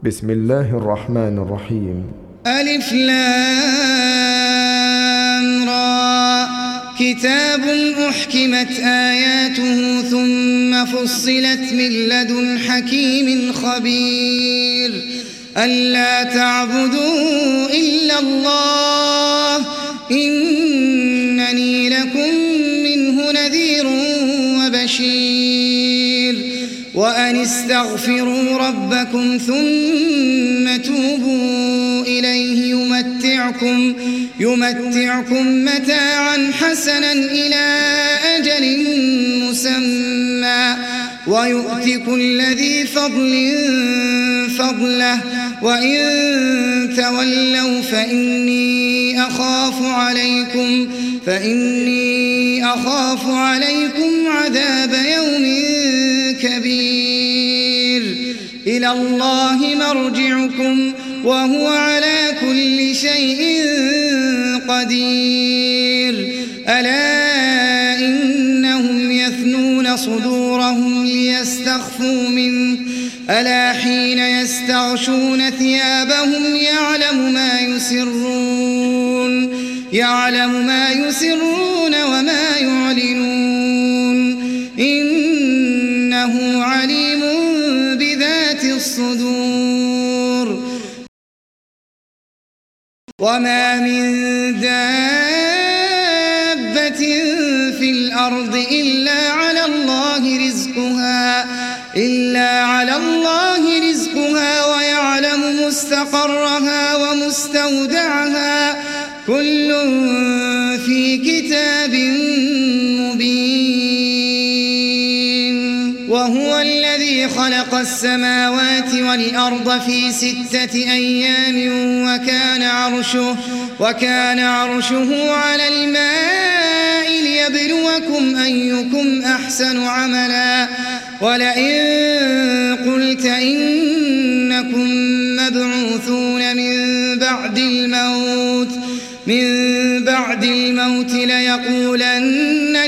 بسم الله الرحمن الرحيم. ألف لام را كتاب أحكمت آياته ثم فصلت من لدن حكيم خبير ألا تعبدوا إلا الله إنني لكم منه نذير وبشير وأن استغفروا ربكم ثم توبوا إليه يمتعكم متاعا حسنا إلى أجل مسمى ويؤت كل ذي فضل فضله وإن تولوا فإني أخاف عليكم عذاب يوم كبير إلى الله مرجعكم وهو على كل شيء قدير ألا إنهم يثنون صدورهم ليستخفوا منه ألا حين يستغشون ثيابهم يعلم ما يسرون وما يعلنون إنه عليم بذات الصدور وما من دابة في الأرض إلا على الله رزقها ويعلم مستقرها ومستودعها كل في كتاب مبين وهو الذي خلق السماوات والأرض في 6 أيام وكان عرشه على الماء ليبلوكم أيكم أحسن عملا ولئن قلت إنكم مبعوثون من بعد الموت ليقولن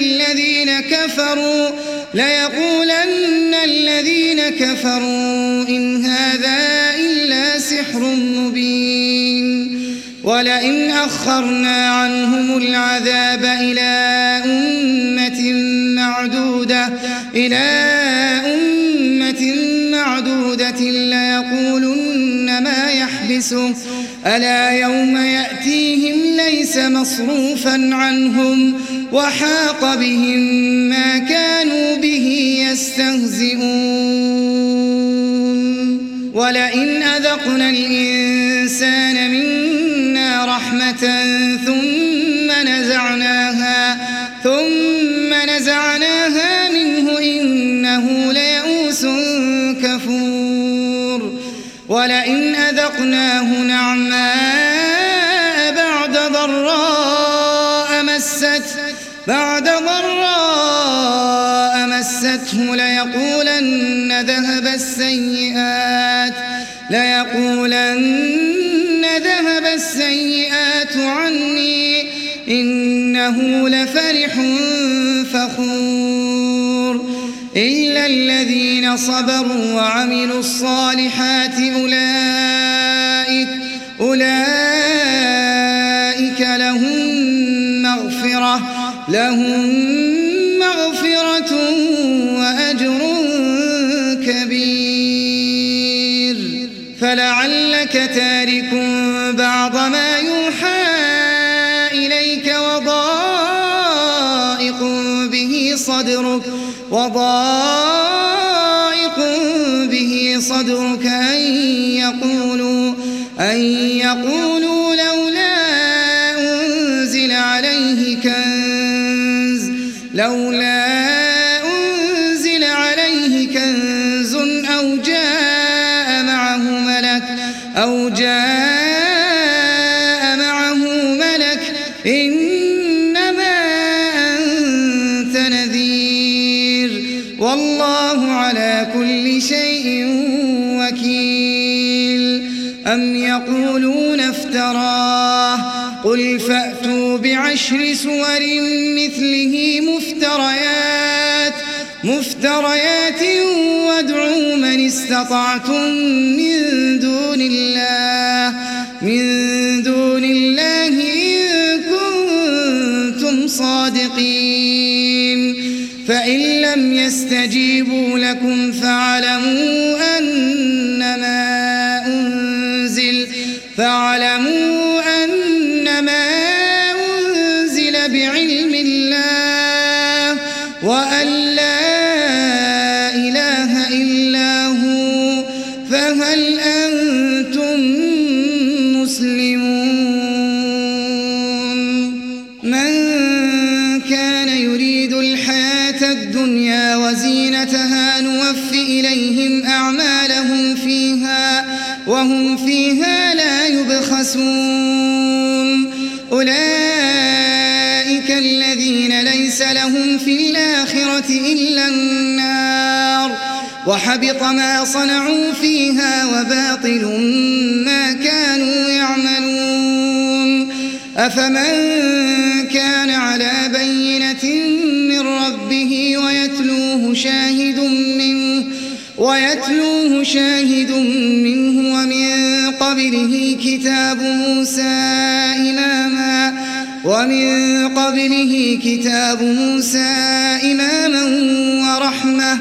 الذين كفروا إن هذا إلا سحر مبين ولئن أخرنا عنهم العذاب إلى أمة معدودة ليقولن ما يحبسه ألا يوم يأتيهم ليس مصروفا عنهم وحاق بهم ما كانوا به يستهزئون ولئن أذقنا الإنسان منا رحمة ثم نزعناها منه إنه ليئوس كفور ولئن أذقناه نعماء بعد ضراء مسته ليقولن ذهب السيئات عني إنه لفرح فخور إلا الذين صبروا وعملوا الصالحات أولئك لهم مغفرة وأجر كبير فلعلك تارك بعض ما يوحى إليك وضائق به صدرك أن يقولوا لولا أنزل عليه كنز أو جاء معه ملك إنما أنت نذير والله على كل شيء وكيل أم يقولون افتراه قل فأتوا ب10 سور مثله مفتريات وادعوا من استطعتم من دون فإن لم يستجيبوا لكم فاعلموا أنما أنزل بعلم الله وأن لا إله إلا هو فهل أنتم مسلمون. من كان يريد الحياة الدنيا وزينتها نوف إليهم أعمالهم فيها وهم فيها لا يبخسون. أولئك الذين ليس لهم في الآخرة إلا النار وحبط ما صنعوا فيها وباطل ما كانوا يعملون. أفمن كان على بينة من ربه ويتلوه شاهد منه ومن قبله كتاب موسى إماما ورحمة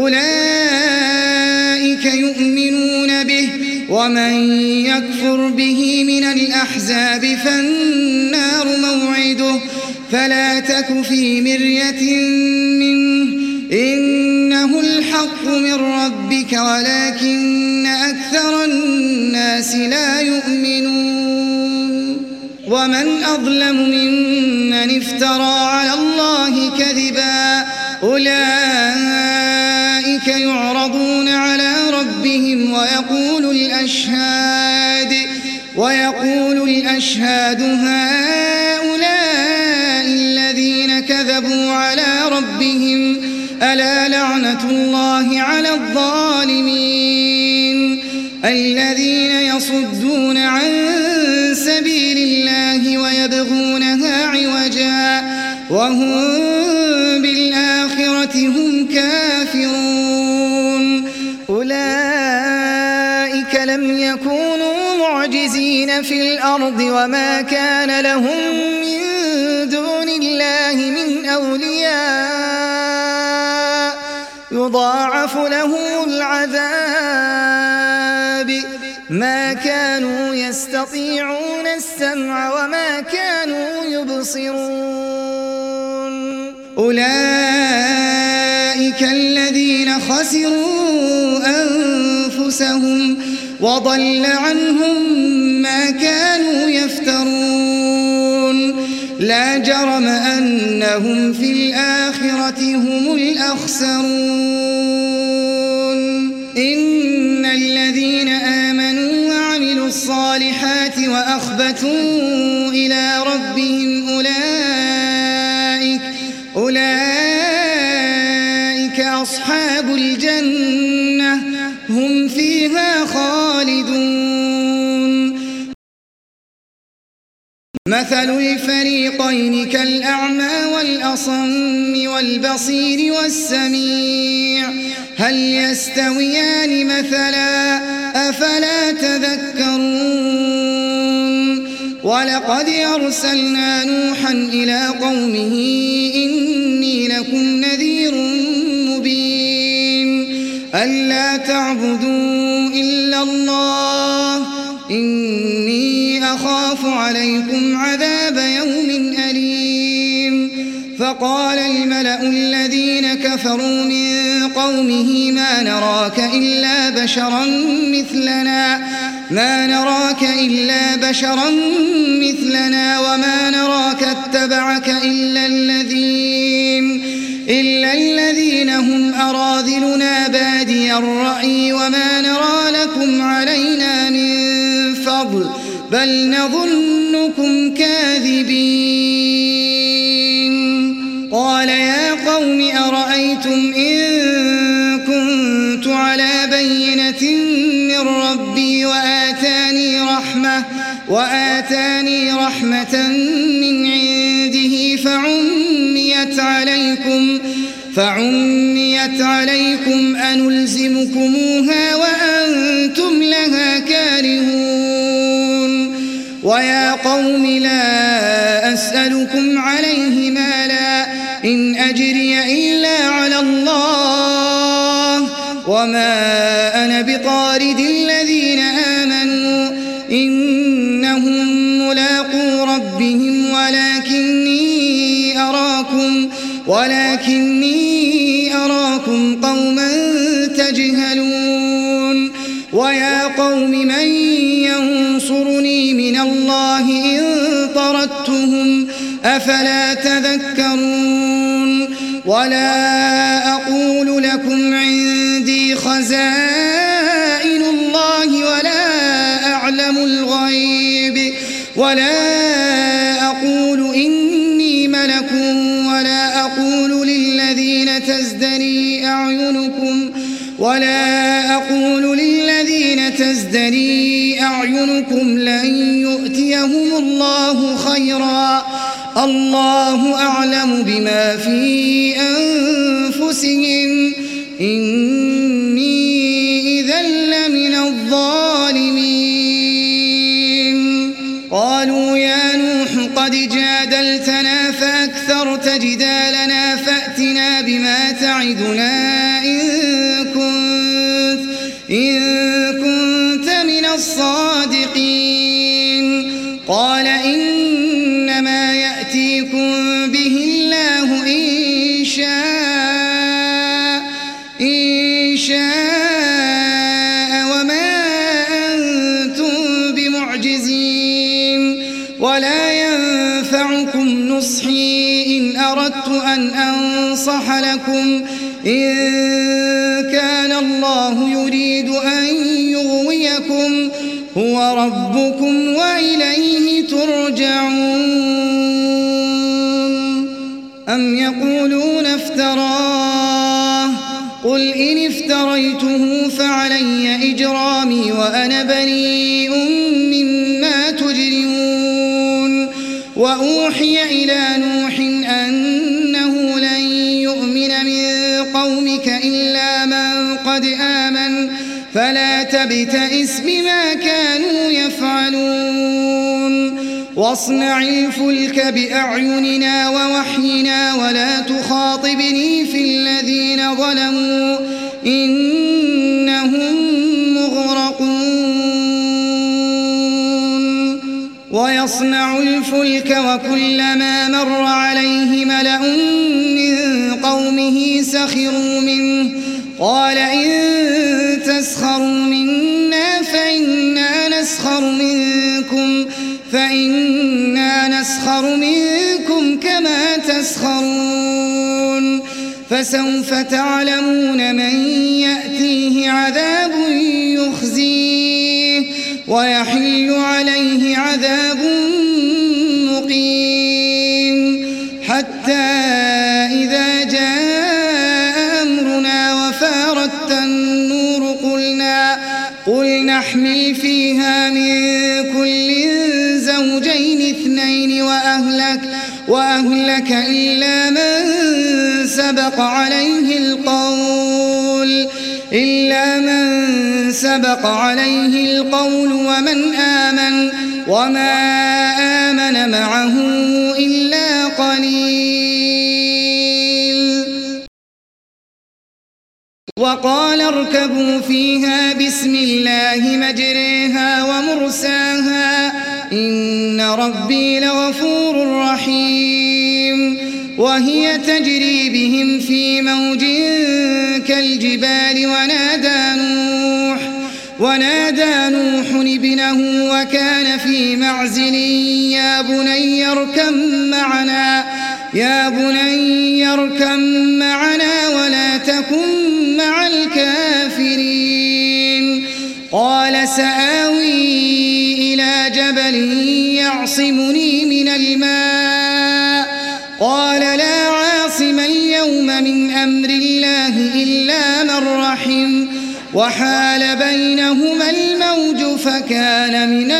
أولئك يؤمنون به ومن يكفر به من الأحزاب فالنار موعده فلا تك في مرية منه إنه الحق من ربك ولكن أكثر الناس لا يؤمنون. ومن أظلم ممن افترى على الله كذبا أولئك يعرضون على ربهم ويقول الأشهاد هؤلاء الذين كذبوا على ربهم ألا لعنة الله على الظالمين الذين يصدون عن سبيل الله ويبغونها عوجا وهم بالآخرة هم كافرون. أولئك لم يكونوا معجزين في الأرض وما كان لهم من دون الله من أولياء يضاعف لهم العذاب ما كانوا يستطيعون السمع وما كانوا يبصرون. أولئك الذين خسروا أنفسهم وضل عنهم ما كانوا يفترون. لا جرم أنهم في الآخرة هم الأخسرون. إن الذين آمنوا وعملوا الصالحات وأخبتوا إلى ربهم أولئك أصحاب الجنة هم فيها خالدون. مثل الفريقين كالأعمى والأصم والبصير والسميع هل يستويان مثلا أفلا تذكرون. ولقد أرسلنا نوحا إلى قومه إني لكم نذير مبين ألا تعبدوا إلا الله إني أخاف عليكم عذاب يوم أليم. فقال الملأ الذين كفروا من قومه ما نراك إلا بشرا مثلنا وما نراك اتبعك إلا الذين هم أراذلنا بادي الرأي وما نرى لكم علينا من فضل بل نظنكم كاذبين. قال يا قوم أرأيتم إن كنت على بينة من ربي وآتاني رحمة من عنده فعميت عليكم أنلزمكموها وأنتم لها كارهون. ويا قوم لا أسألكم عليه مالا إن أجري إلا على الله وما أنا بطارد الذين آمنوا إنهم ملاقو ربهم ولكني أراكم قوما تجهلون ويا قوم من ينصرني من الله إن طردتهم أفلا تذكرون ولا أقول لكم عندي خزائن الله ولا أعلم الغيب ولا أقول إني ملك ولا أقول للذين تزدري أعينكم لن يؤتيهم الله خيرا الله أعلم بما في أنفسهم إني إذا لمن الظالمين قالوا يا نوح قد جادلتنا فأكثرت جدالنا فأتنا بما تعدنا إن كنت من الصادقين قال إنما يأتيكم به الله إن شاء وما أنتم بمعجزين ولا ينفعكم نصحي إن أردت أن أنصح لكم إن كان الله يريد أن يغويكم هو ربكم وإليه ترجعون أم يقولون افتراه قل إن افتريته فعلي إجرامي وأنا بريء مما تجرمون وأوحي إلى نوح أنه لن يؤمن من قومك إلا من قد آمن فلا تبتئس بما كانوا يفعلون واصنع الفلك بأعيننا ووحينا ولا تخاطبني في الذين ظلموا إنهم مغرقون ويصنع الفلك وكلما مر عليه ملأ من قومه سخروا منه قال إن تسخروا منا فإنا نسخر منكم كما تسخرون فسوف تعلمون من يأتيه عذاب يخزيه ويحل عليه عذاب مقيم حتى إذا جاء أمرنا وفارت النور قل نحمل فيها من كل زوجين اثنين وأهلك إلا من سبق عليه القول ومن آمن وما آمن معه إلا قليل وقال اركبوا فيها بسم الله مجريها ومرساها إن ربي لغفور رحيم وهي تجري بهم في موج كالجبال ونادى نوح ابنه وكان في معزل يا بني اركب معنا ولا تكن مع الكافرين قال سآوي إلى جبل يعصمني من الماء قال لا عاصم اليوم من أمر الله إلا من رحم وحال بينهما الموج فكان من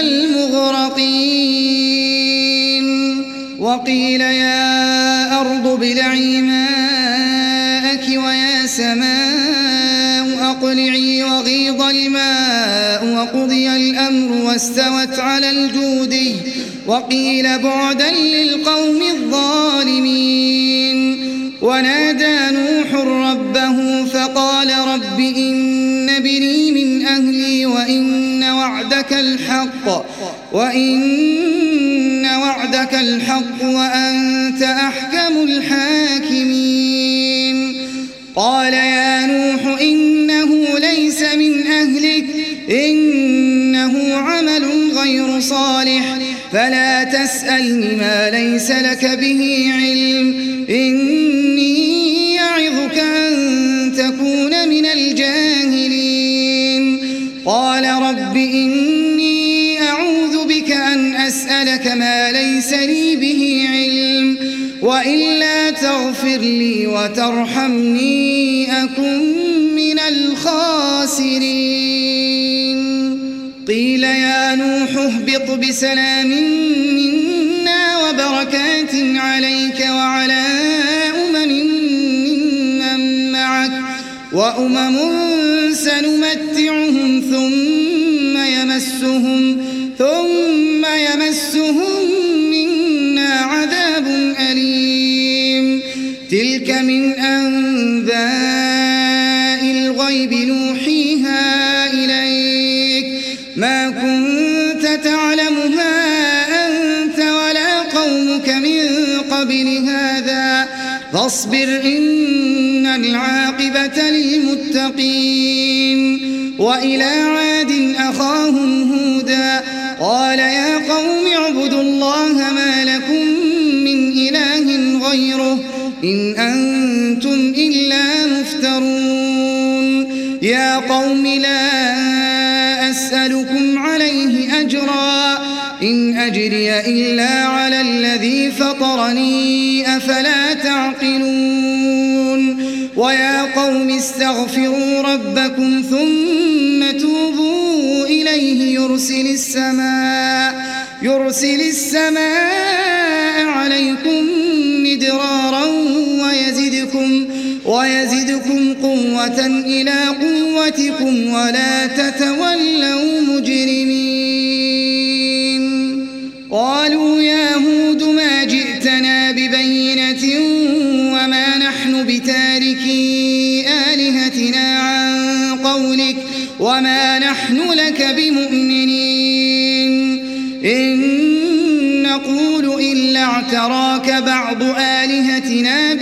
المغرقين وقيل يا أرض ابلعي ماءك ويا سماء أقلعي وغيض الماء وقضي الأمر واستوت على الجودي وقيل بعدا للقوم الظالمين ونادى نوح ربه فقال رب إن ابني من أهلي وإن وعدك الحق وأنت أحكم الحاكمين قال يا نوح إنه ليس من أهلك إنه عمل غير صالح فلا تسألني ما ليس لك به علم إني يعظك أن تكون من الجاهلين قال رب إني أعوذ بك أن أسألك ما ليس لي به علم وإلا تغفر لي وترحمني أكن من الخاسرين قيل يا نوح اهبط بسلام منا وبركات عليك وعلى ممن معك وأمم سنمتعهم ثم يمسهم منا عذاب أليم تلك من أنباء الغيب نوحيها إليك ما كنت تعلمها أنت ولا قومك من قبل هذا فاصبر إن العاقبة للمتقين وإلى عاد أخاهم هودا قال يا قوم اعبدوا الله ما لكم من إله غيره إن أنتم إلا مفترون يا قوم لا أسألكم عليه أجرا إن أجري إلا على الذي فطرني أفلا تعقلون ويا قوم استغفروا ربكم ثم توبوا إليه يرسل السماء عليكم مدرارا ويزدكم قوة إلى قوتكم ولا تتولوا مجرمين قالوا يا هود ما جئتنا ببينة وما نحن بتاركي آلهتنا عن قولك وما نحن لك بمؤمنين إن نقول إلا اعتراك بعض آلهتنا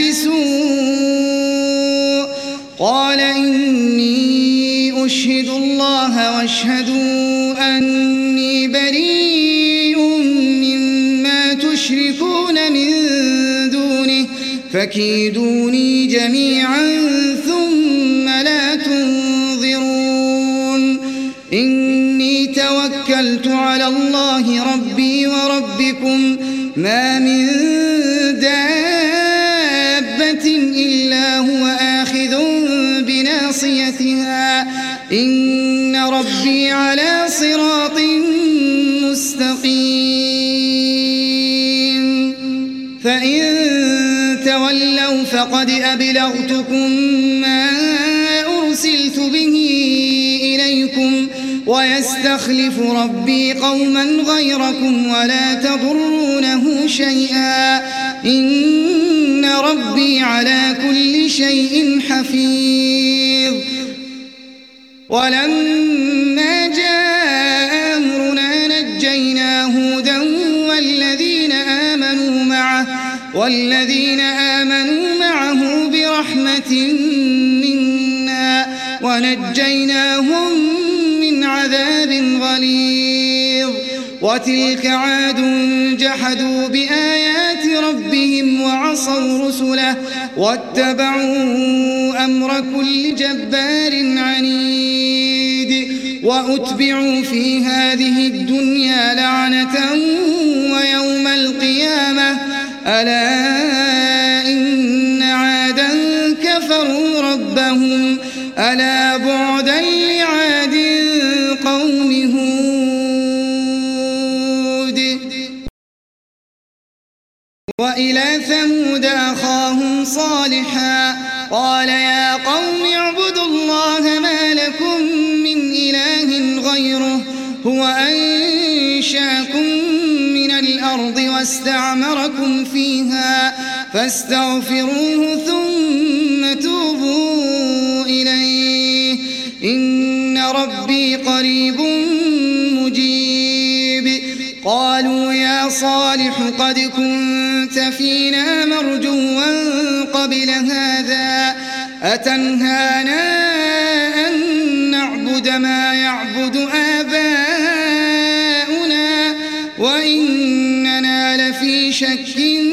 بسوء قال إني أشهد الله واشهدوا أني بريء مما تشركون من دونه فكيدوني جميعا ثم لا تنظرون إني توكلت على الله ربي وربكم ما من دابة إلا هو آخذ بناصيتها إن ربي على صراط مستقيم فإن تولوا فقد أبلغتكم ما أرسلت به إليكم ويستخلف ربي قوما غيركم ولا تضرونه شيئا إن ربي على كل شيء حفيظ ولما جاء أمرنا نجينا هودا والذين آمنوا معه برحمة منا ونجيناهم من عذاب غليظ وتلك عاد جحدوا بآيات ربهم وعصوا رسله واتبعوا أمر كل جبار عنيد وأتبعوا في هذه الدنيا لعنة ويوم القيامة ألا إن عادا كفروا ربهم ألا بعدا لعاد قوم هود وإلى ثمود أخاهم صالحا قال يا قوم اعبدوا الله ما لكم من إله غيره هو أنشأكم من الأرض الأرض واستعمركم فيها فاستغفروه ثم توبوا إليه إن ربي قريب مجيب. قالوا يا صالح قد كنت فينا مرجوا قبل هذا أتنهانا أن نعبد ما يعبد آباؤنا وإننا لفي شك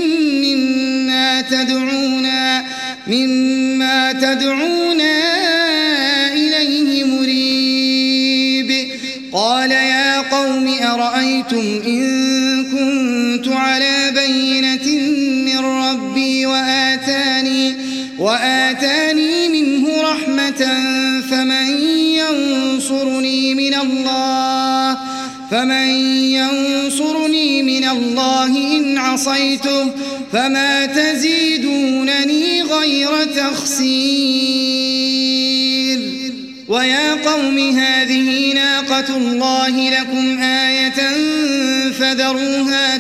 مما تدعونا إليه مريب. قال يا قوم أرأيتم إن كنت على بينة من ربي وآتاني منه رحمة فمن ينصرني من الله إن عصيته فما تزيدونني غير تخسير. ويا قوم هذه ناقة الله لكم آية فذروها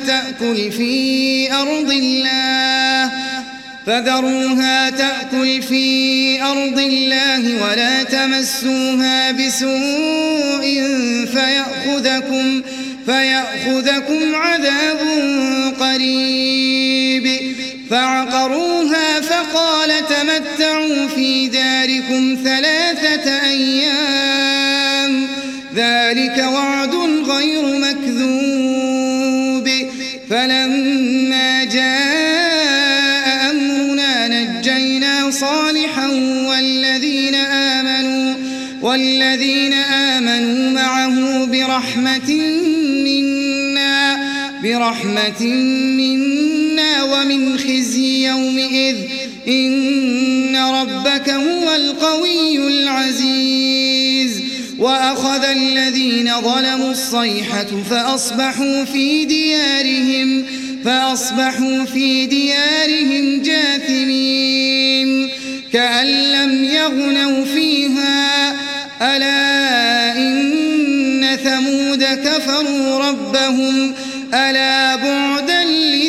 تأكل في أرض الله ولا تمسوها بسوء فيأخذكم عذاب قريب. فعقروها فقال تمتعوا في داركم 3 أيام ذلك وعد غير مكذوب. فلما جاء أمرنا نجينا صالحا والذين آمنوا معه برحمة منا ومن خزي يومئذ إن ربك هو القوي العزيز. وأخذ الذين ظلموا الصيحة فأصبحوا في ديارهم جاثمين كأن لم يغنوا فيها ألا إن ثمود كفروا ربهم ألا بعدا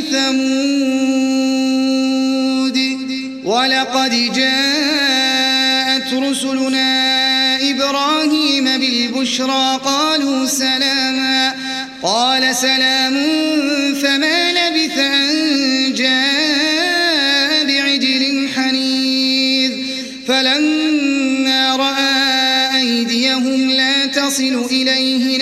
لثمود. ولقد جاءت رسلنا إبراهيم بالبشرى قالوا سلاما قال سلام فما لبث أن جاء بعجل حنيذ. فلما رأى أيديهم لا تصل إليه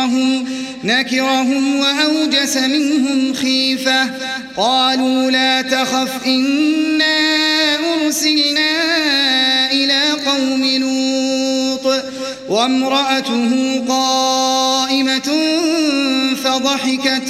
نكرهم وأوجس منهم خيفة. قالوا لا تخف إنا أرسلنا إلى قوم لوط وامرأته قائمة فضحكت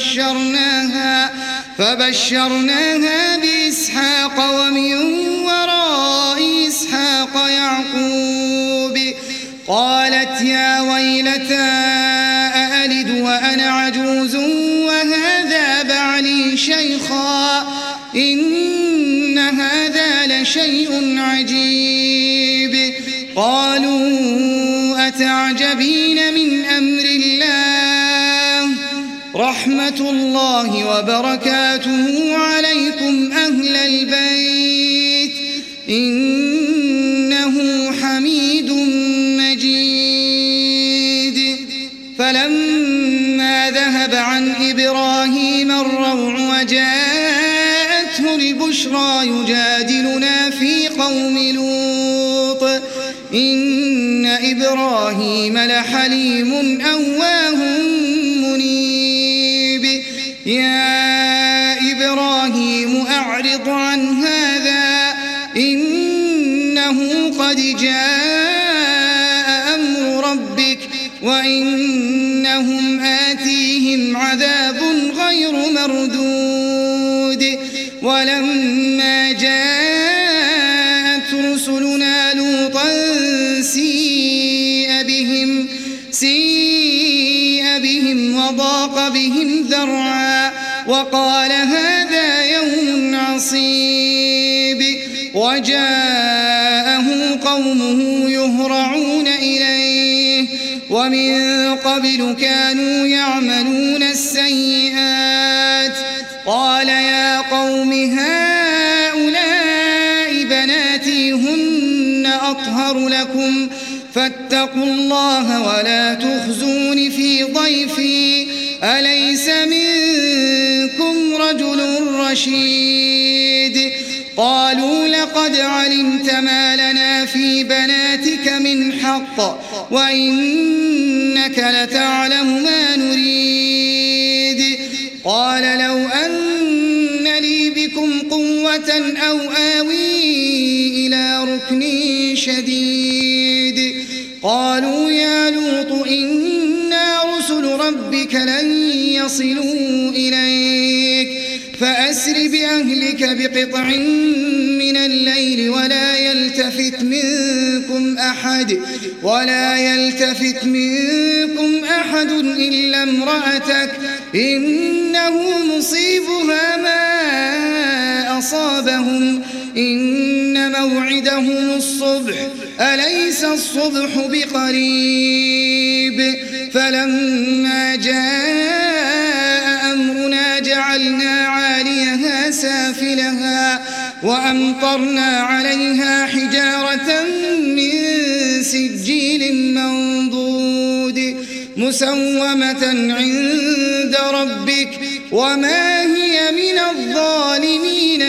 فبشرناها بإسحاق ومن وراء إسحاق يعقوب. قالت يا ويلتى أألد وأنا عجوز وهذا بعلي شيخا إن هذا لشيء عجيب. قالوا أتعجبين من أمر الله رحمة الله وبركاته عليكم أهل البيت إنه حميد مجيد. فلما ذهب عن إبراهيم الروع وجاءته البشرى يجادلنا في قوم لوط إن إبراهيم لحليم أواه منيب. يا إبراهيم أعرض عن هذا إنه قد جاء أمر ربك وإنهم آتيهم عذاب غير مردود. ولما جاءت رسلنا لوطا سيء بهم وضاق بهم ذرعا وقال هذا يوم عصيب. وجاءه قومه يهرعون إليه ومن قبل كانوا يعملون السيئات قال يا قوم هؤلاء بناتي هن أطهر لكم فاتقوا الله ولا تخزون في ضيفي أليس منكم رجل رشيد قالوا لقد علمت ما لنا في بناتك من حق وإنك لتعلم ما نريد قال لو أن لي بكم قوة أو آوي إلى ركن شديد قالوا يا لوط إنا رسل ربك لن يصلوا إليك فأسر بأهلك بقطع من الليل ولا يلتفت منكم أحد إلا امرأتك إنه مصيبها ما أصابهم إن موعدهم الصبح أليس الصبح بقريب فلما جاء أمرنا جعلنا عاليها سافلها وأمطرنا عليها حجارة من سجيل منضود مسومة عند ربك وما هي من الظالمين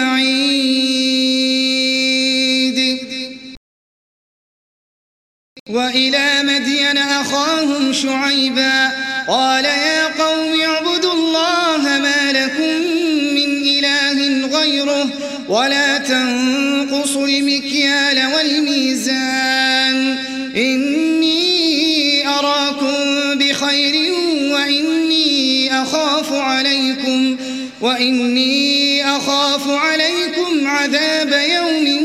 ببعيد وإلى مدين أخاهم شعيبا قال يا قوم اعبدوا الله ما لكم من إله غيره ولا تنقصوا المكيال والميزان إني أراكم بخير وإني أخاف عليكم عذاب يوم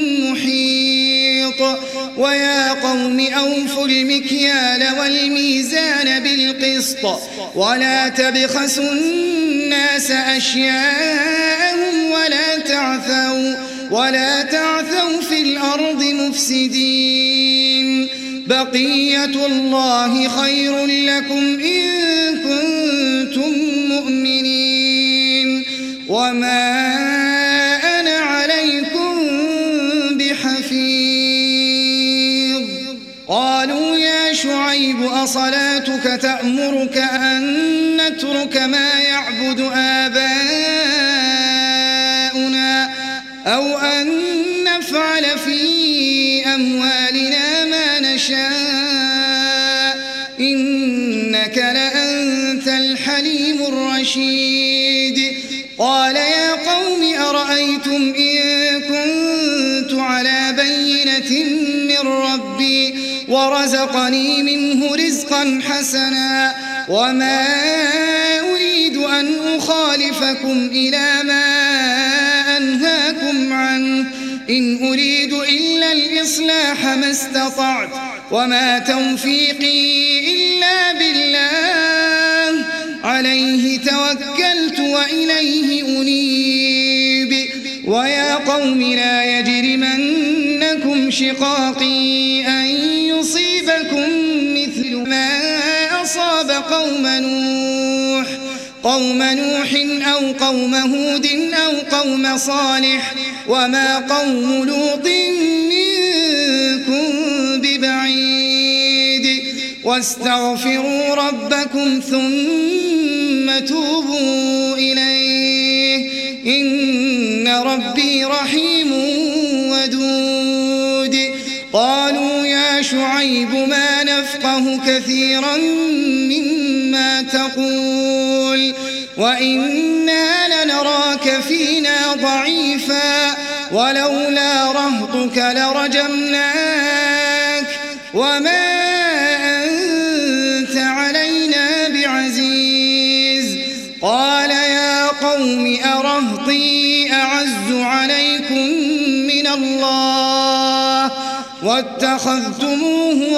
محيط ويا قوم أوفوا المكيال والميزان بالقسط ولا تبخسوا الناس أشياءهم ولا تعثوا في الأرض مفسدين بقية الله خير لكم إن كنتم مؤمنين وما أنا عليكم بحفيظ قالوا يا شعيب أصلاتك تأمرك أن نترك ما يعبد آباؤنا أو أن نفعل في أموالنا ما نشاء إنك لأنت الحليم الرشيد قال يا قوم أرأيتم إن كنت على بينة من ربي ورزقني منه رزقا حسنا وما أريد أن أخالفكم إلى ما أنهاكم عنه إن أريد إلا الإصلاح ما استطعت وما توفيقي إلا بالله عليه توكلت وإليه أنيب ويا قوم لا يجرمنكم شقاقي أن يصيبكم مثل ما أصاب قوم نوح أو قوم هود أو قوم صالح وما قوم لوط منكم ببعيد واستغفروا ربكم ثم توبوا إليه إن ربي رحيم ودود قالوا يا شعيب ما نفقه كثيرا مما تقول وإنا لنراك فينا ضعيفا ولولا رهطك لرجمناك وما أنت علينا بعزيز قال يا قوم أرهطي أعز عليكم من الله واتخذتموه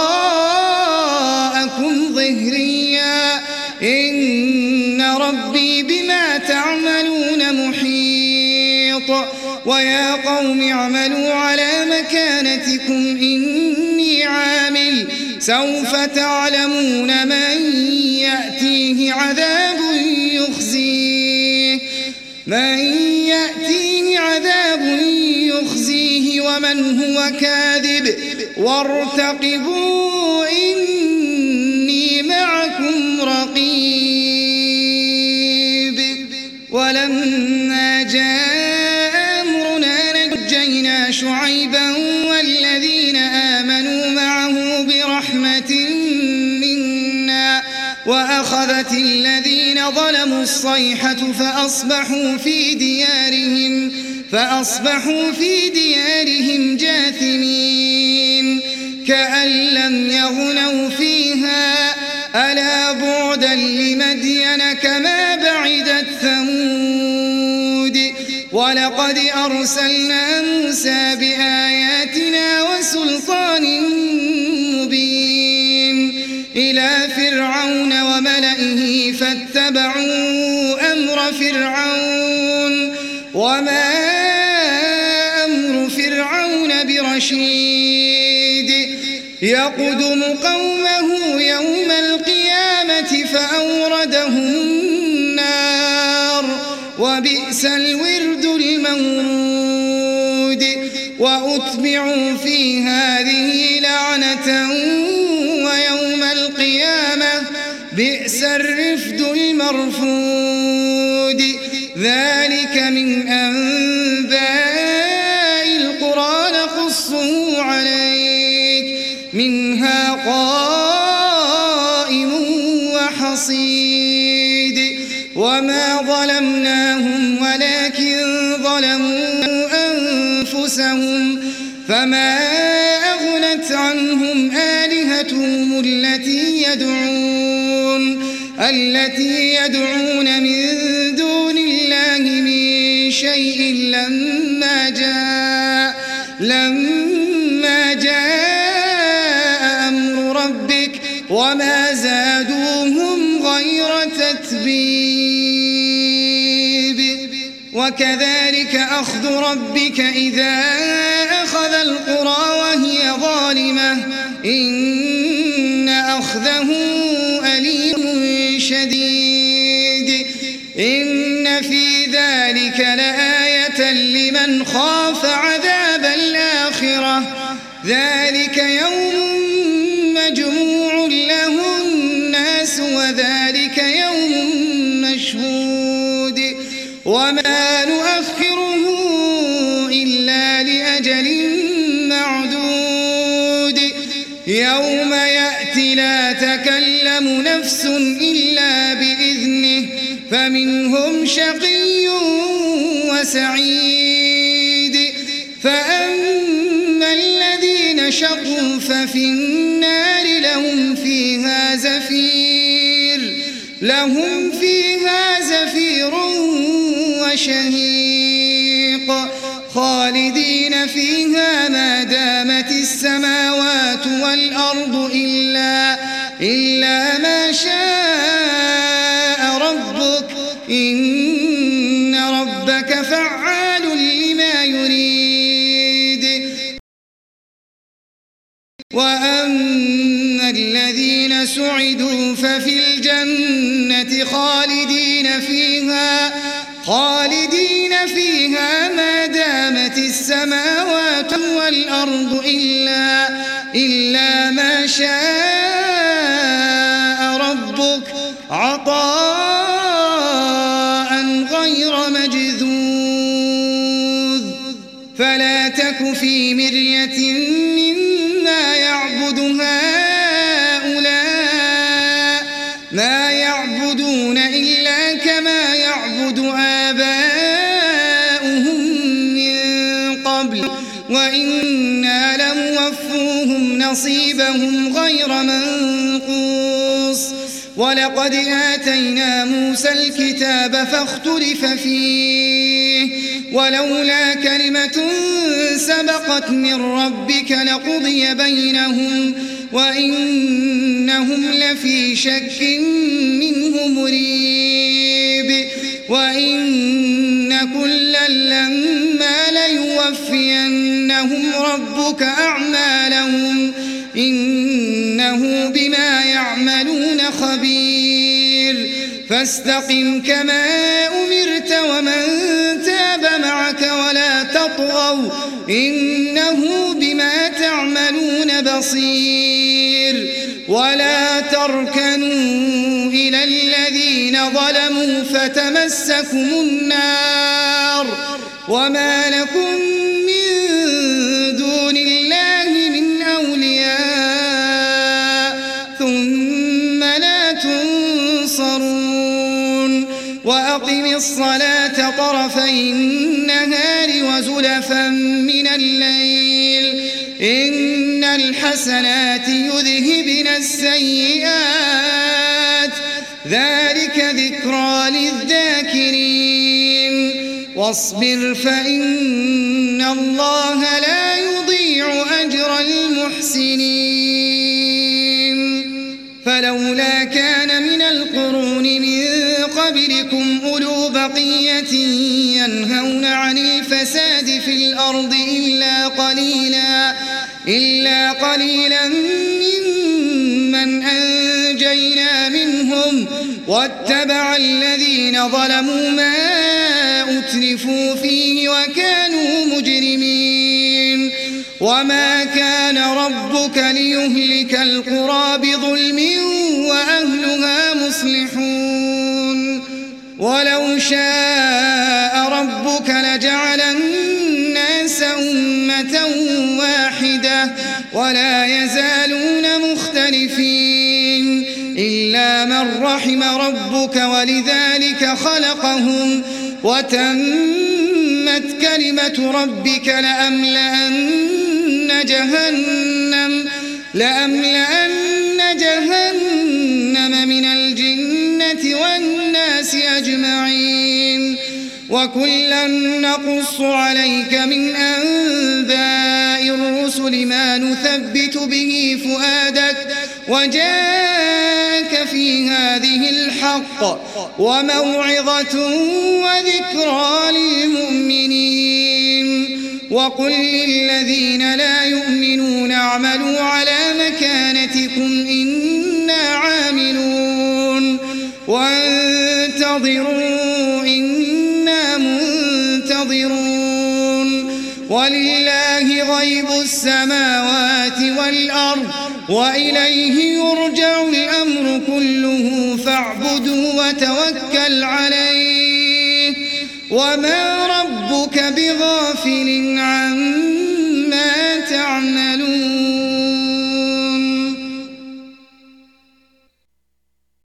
وراءكم ظهريا إن ربي بما تعملون محيط ويا قوم اعملوا على مكانتكم إني عامل سوف تعلمون من يأتيه عذاب يخزيه ومن هو كاذب وارتقبوا إني معكم رقيب. ولما جاء أمرنا نجينا شعيبا والذين آمنوا معه برحمة منا وأخذت الذين ظلموا الصيحة فأصبحوا في ديارهم جاثمين كأن لم يغنوا فيها ألا بعدا لمدين كما بعدت ثمود. ولقد أرسلنا موسى بآياتنا وسلطان مبين إلى فرعون وملئه فاتبعوا أمر فرعون وما أمر فرعون برشيد يقدم قومه يوم القيامة فأوردهم النار وبئس الورد المورود. وأتبعوا في هذه لعنة ويوم القيامة بئس الرفد المرفود. ذلك من أنباء القرى نقصه عليك منها قائم وحصيد. وما ظلمناهم ولكن ظلموا أنفسهم فما أغنت عنهم آلهتهم التي يدعون من دون الله من شيء لما جاء أمر ربك وما زادوهم غير تتبيب. وكذلك أخذ ربك إذا أخذ القرى وهي ظالمة إن أخذه أليم شديد. إن في ذلك لآية لمن خاف عذاب الآخرة ذلك يوم مجموع له الناس وذلك يوم مشهود. وما نؤخره إلا لأجل معدود يوم يأتي لا تكلم نفس إلا بإذنه فمنهم شقي وسعيد. فأما الذين شقوا ففي النار لهم فيها زفير وشهيق خالدين فيها ما دامت السماوات والأرض إلا ما شاء ربك إن ربك فعال لما يريد. وأما الذين سعدوا ففي الجنة خالدين فيها ما دامت السماوات والأرض إلا ما شاء ربك عطاء غير مجذوذ. فلا تك في مرية مما يعبد هؤلاء ما يعبدون إلا كما يعبد آباؤهم من قبل وإنا لموفوهم نصيبهم غير منقوص. ولقد آتينا موسى الكتاب فاختلف فيه ولولا كلمة سبقت من ربك لقضي بينهم وإنهم لفي شك منه مريب. وإن كلا لما ليوفينهم ربك أعمالهم إنه إنه بما يعملون خبير فاستقم كما أمرت ومن تاب معك ولا تطغوا إنه بما تعملون بصير ولا تركنوا إلى الذين ظلموا فتمسكم النار وما لكم من دون الله من أولياء ثم لا تنصرون وأقم الصلاة طرفي النهار وزلفا من الليل إن الحسنات يذهبن السيئات ذلك ذكرى للذاكرين واصبر فإن الله لا يضيع أجر المحسنين فلولا كان من القرون من قبلكم أولو بقية ينهون عن الفساد في الأرض إلا قليلا ممن أنجينا منهم واتبع الذين ظلموا ما أترفوا فيه وكانوا مجرمين وما كان ربك ليهلك القرى بظلم وأهلها مصلحون ولو شاء ربك لجعل الناس أمة واحدة ولا يزالون مختلفين إلا من رحم ربك ولذلك خلقهم وتمت كلمة ربك لأملأن جهنم من الجنة والناس أجمعين وكلا نقص عليك من أنباء الرسل ما نثبت به فؤادك وجاءك في هذه الحق وموعظة وذكرى للمؤمنين وقل للذين لا يؤمنون اعملوا على مكانتكم إنا عاملون وانتظروا إنا منتظرون ولله غيب السماوات والأرض وإليه يرجع الأمر كله فاعبده وتوكل عليه وما ربك بغافل عما